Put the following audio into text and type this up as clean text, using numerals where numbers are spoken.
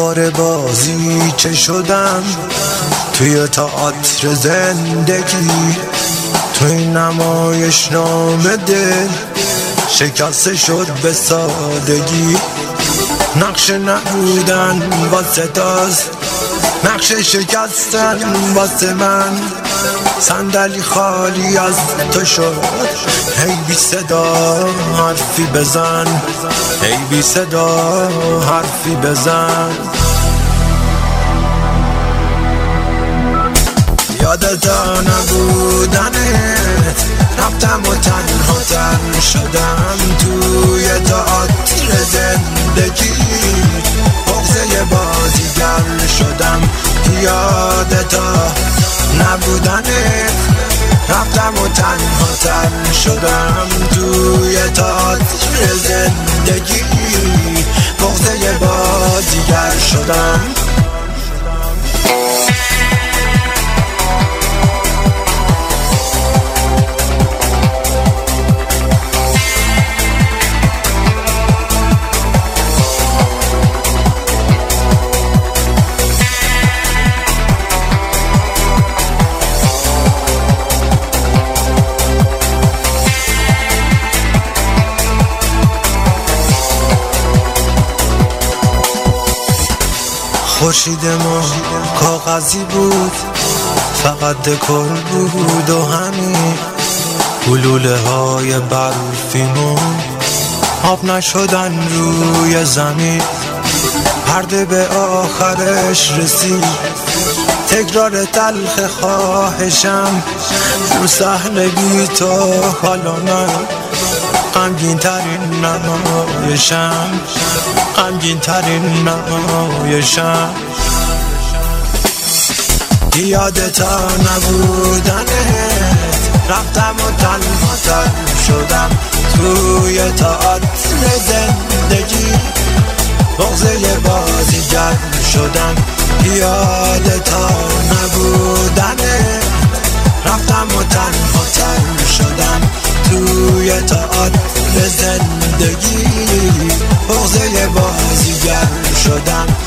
دوباره بازی که شدم توی تئاتر زندگی، توی نمایش نامه دل شکسته شد به سادگی. نقش نبودن واسه داست، نقش شکستن واسه من. صندلی خالی از تو شد، هی بی صدا حرفی بزن، هی بی صدا حرفی بزن. یادتا نبودنت رفتم و تنها تن شدم توی تئاتر زندگی، بغضه بازیگر شدم. یادتا نبودنت رفتم و تنها تن شدم توی تئاتر زندگی، بغضه بازیگر شدم. خورشید ما کاغذی بود، فقط دکور بود و همین گلوله های برفیمون آب نشدن روی زمین. پرده به آخرش رسید، تکرار تلخ خواهشم رو صحنه بی تو حالا من غمگین ترین نمایشم، غمگین ترین نمایشم. یادتا نبودنت رفتم و تنها تن شدم توی تئاتر زندگی، بغضه بازیگر شدم. یادتا نبودنت رفتم و تنها تن شدم توی تئاتر زندگی، بغضه بازیگر شدم.